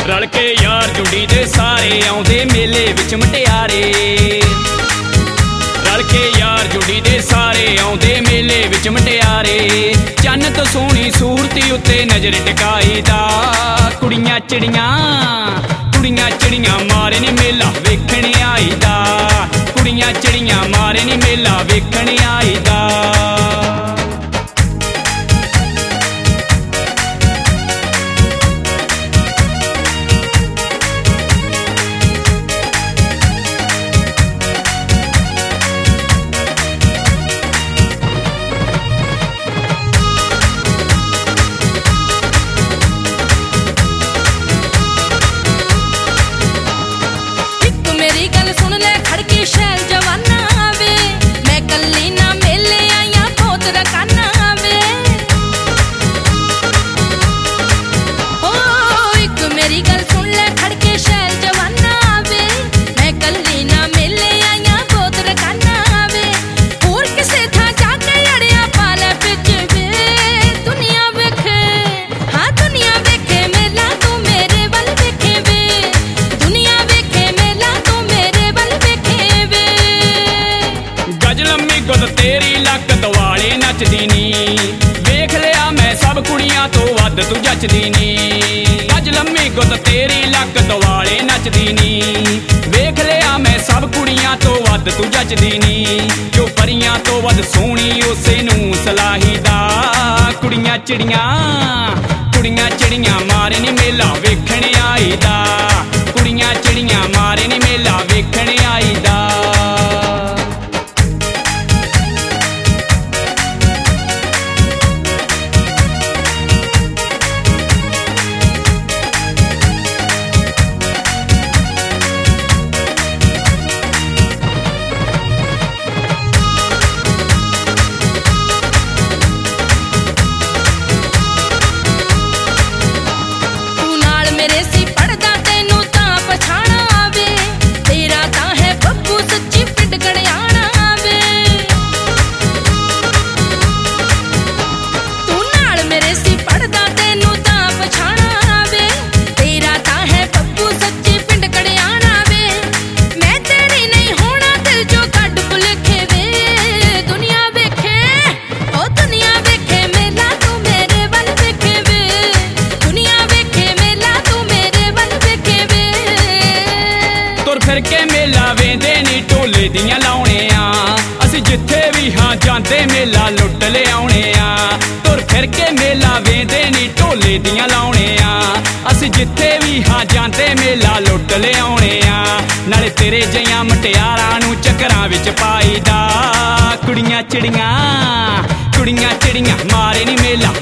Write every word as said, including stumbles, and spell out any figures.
रल के यार जुड़ी दे सारे आउंदे मेले विच मटियारे। रल के यार जुड़ी दे सारे आउंदे मेले विच मटियारे। चन्न तो सोहनी सूरती उत्ते नजर टिकाई दा। कुड़ियां चिड़ियां कुड़ियां चिड़ियां मारे नी मेला वेखण आई दा। कुड़ियां चिड़ियां मारे नी मेला वेखण आई दा। तेरी लक दवाले नचदी नी वेख लिया मैं सब कुड़ियां तो वध तू जचदी नी। अज लम्मी गुत तेरी लक दवाले नचदी नी वेख लिया मैं सब कुड़ियां तो वध तू जचदी नी। जो परियां तो वध सोहनी उसे नूं सलाही दा। कुड़ियां चिड़ियां कुड़ियां चिड़ियां मारे नी मेला वेखण आई दा। कुड़ियां चिड़ियां मारे नी मेला वेखण आई दा। फिर के मेला वेंदे नी ढोले दियां लाउणे आ। असीं जिथे भी हां जांदे मेला लुट ले आउणे आ। तुर फिर के मेला वेंदे नी ढोले दियां लाउणे आ। असीं जिथे भी हां जांदे मेला लुट ले आउणे आ। नाले तेरे जिहियां मटियारां नूं चक्करां विच पाई दा। कुड़ियां चिड़ियां कुड़ियां चिड़ियां मारे नी मेला